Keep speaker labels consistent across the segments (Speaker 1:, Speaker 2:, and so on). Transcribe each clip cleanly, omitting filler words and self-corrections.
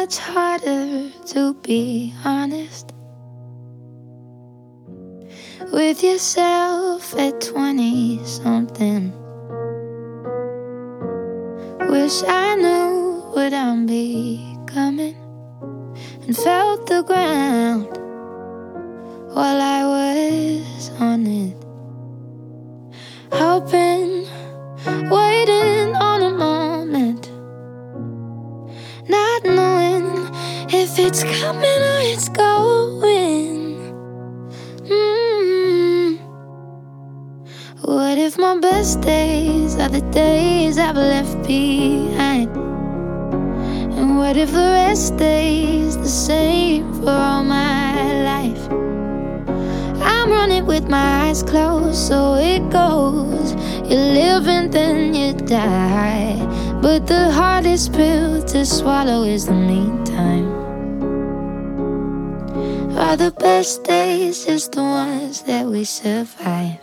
Speaker 1: much harder to be honest with yourself at 20-something. Wish I knew what I'm becoming and felt the ground while I was on it. Hoping, waiting on a moment, not knowing if it's coming or it's going. What if my best days are the days I've left behind? And what if the rest stays the same for all my life? I'm running with my eyes closed, so it goes. You live and then you die, but the hardest pill to swallow is the meantime. Are the best days just the ones that we survive?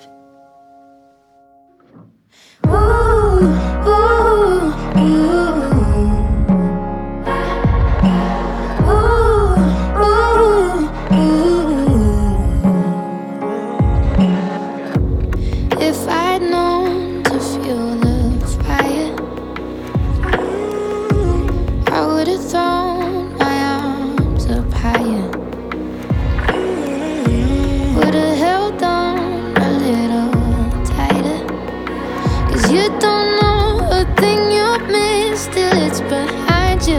Speaker 1: Ooh, ooh, ooh. If I'd known to fuel the fire, I would have thrown my arms up higher. Would have held on a little tighter, 'cause you don't know a thing you've missed till it's behind you.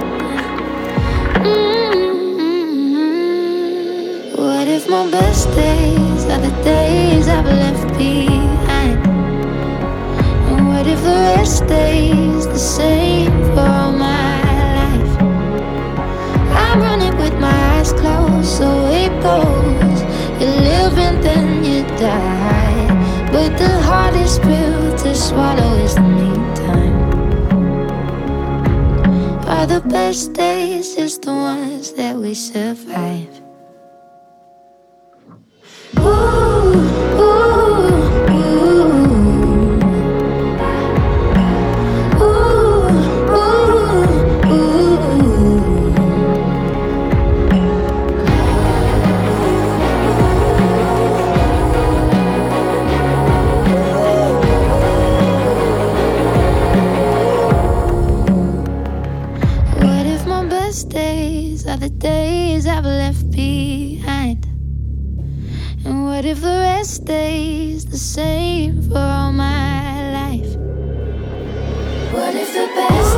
Speaker 1: What if my best days are the days I've left behind? And what if the rest stays the same for all my life? I'm running with my eyes closed, so it goes. You live and then you die, but the hardest pill to swallow is the meantime. Are the best days just the ones that we survive? What if my best days are the days I've left behind? And what if the rest stays the same for all my life? What if the best